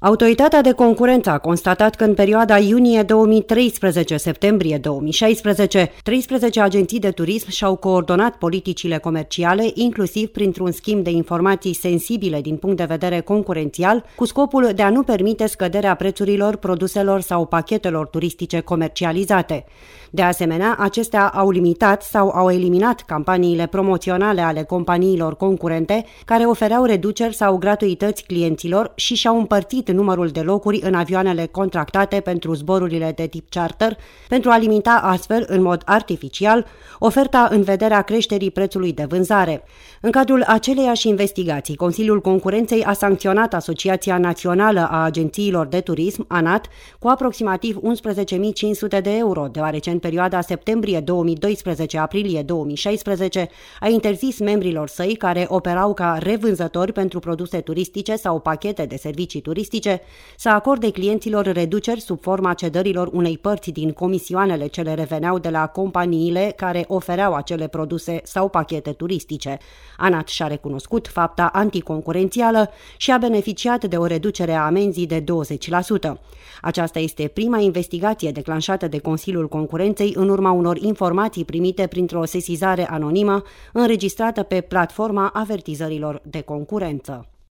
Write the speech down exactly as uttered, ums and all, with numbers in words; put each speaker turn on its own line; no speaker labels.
Autoritatea de concurență a constatat că în perioada iunie două mii treisprezece - septembrie două mii șaisprezece, treisprezece agenții de turism și-au coordonat politicile comerciale, inclusiv printr-un schimb de informații sensibile din punct de vedere concurențial, cu scopul de a nu permite scăderea prețurilor produselor sau pachetelor turistice comercializate. De asemenea, acestea au limitat sau au eliminat campaniile promoționale ale companiilor concurente care ofereau reduceri sau gratuități clienților și și-au împărțit numărul de locuri în avioanele contractate pentru zborurile de tip charter, pentru a limita astfel, în mod artificial, oferta în vederea creșterii prețului de vânzare. În cadrul aceleiași investigații, Consiliul Concurenței a sancționat Asociația Națională a Agențiilor de Turism, ANAT, cu aproximativ unsprezece mii cinci sute de euro, deoarece în perioada septembrie două mii doisprezece - aprilie două mii șaisprezece a interzis membrilor săi care operau ca revânzători pentru produse turistice sau pachete de servicii turistice să acorde clienților reduceri sub forma cedărilor unei părți din comisioanele ce le reveneau de la companiile care ofereau acele produse sau pachete turistice. ANAT și-a recunoscut fapta anticoncurențială și a beneficiat de o reducere a amenzii de douăzeci la sută. Aceasta este prima investigație declanșată de Consiliul Concurenței în urma unor informații primite printr-o sesizare anonimă înregistrată pe platforma avertizărilor de concurență.